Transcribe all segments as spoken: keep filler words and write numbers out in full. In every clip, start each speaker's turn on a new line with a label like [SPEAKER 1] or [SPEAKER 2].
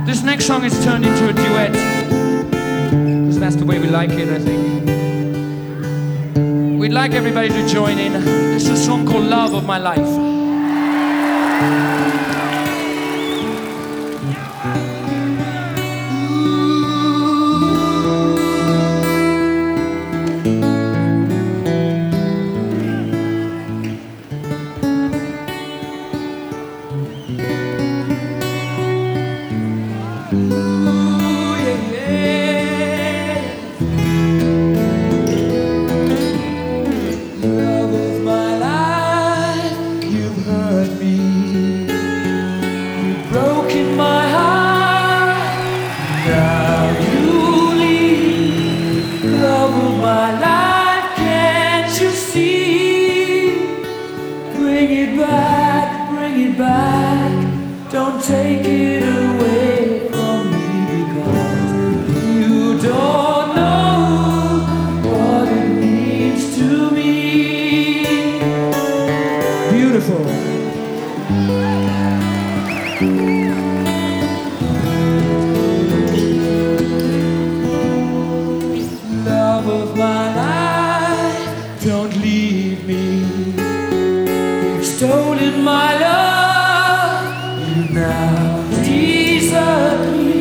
[SPEAKER 1] This next song is turned into a duet, because that's the way we like it, I think. We'd like everybody to join in. This is a song called Love of My Life.
[SPEAKER 2] Don't take it away from me, because you don't know what it means to me. Beautiful. Love of my life, don't leave me. You've stolen my love. Now desert me.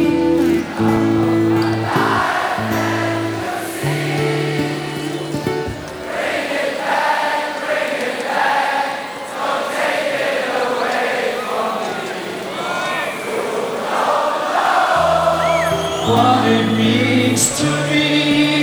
[SPEAKER 3] Bring it back, bring it back. Don't take it away from me. You don't know
[SPEAKER 2] what it means to me.